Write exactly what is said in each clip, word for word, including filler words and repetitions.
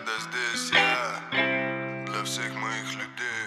Да здесь я для всех моих людей.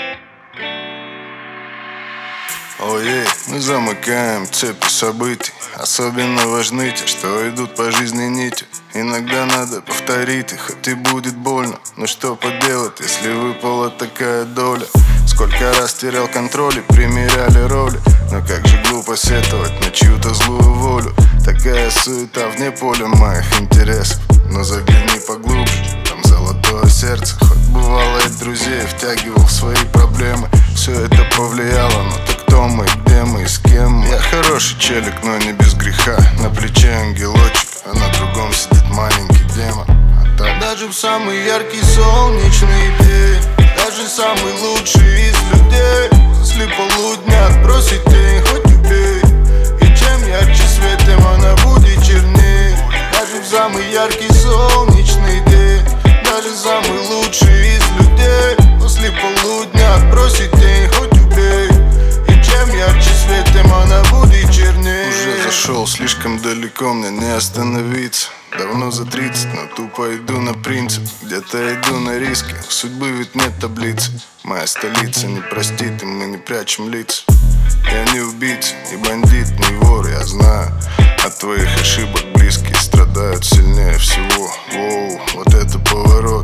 Ой, мы замыкаем цепи событий. Особенно важны те, что идут по жизни нитью. Иногда надо повторить их, хоть и будет больно. Но что поделать, если выпала такая доля? Сколько раз терял контроль и примеряли роли. Но как же глупо сетовать на чью-то злую волю. Такая суета вне поля моих интересов. Но загляни поглубже, там золотое сердце. Хоть бывало и друзей втягивал в свои проблемы. Все это повлияло, но ты кто мы, где мы и с кем мы? Я хороший челик, но не без греха. На плече ангелочек, а на другом сидит маленький демон. А так даже в самый яркий солнечный день, даже самый лучший из людей, после полудня отбросить тень, хоть убей. И чем ярче свет, тем она будет чернее. Даже в самый яркий солнечный день, даже самый лучший из людей, после полудня отбросить тень, хоть убей. И чем ярче свет, тем она будет чернее. Уже зашел слишком далеко, мне не остановиться. Давно за тридцать, но тупо иду на принцип. Где-то иду на риски, у судьбы ведь нет таблицы. Моя столица не простит, и мы не прячем лица. Я не убийца, не бандит, не вор, я знаю. От твоих ошибок близкие страдают сильнее всего. Воу, вот это поворот.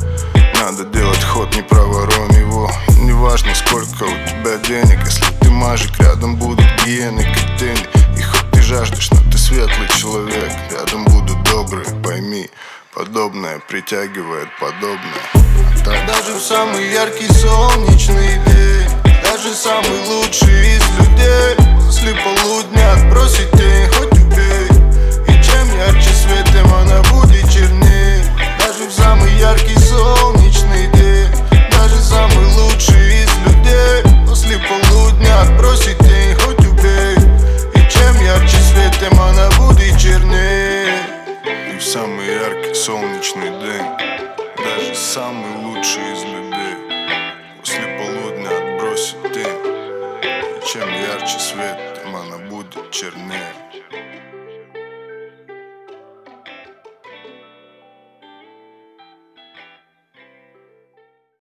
Надо делать ход, не проворон его. Неважно, сколько у тебя денег, если ты мажик, рядом будут гиены, котени. И хоть ты жаждешь, но ты светлый человек, рядом будут добрые, пойми. Подобное притягивает подобное. А так даже в самый яркий солнечный день, даже самый лучший из людей, после полудня отбросить тень, хоть убей. И чем ярче свет, тем она будет чернее. Даже в самый яркий солнечный день, даже самый лучший из людей, после полудня отбросить тень, хоть убей. И чем ярче свет, тем она будет чернее. И в самый яркий солнечный день, даже самый лучший из людей, после полудня отбросит тень. И чем ярче свет, тем она будет чернее.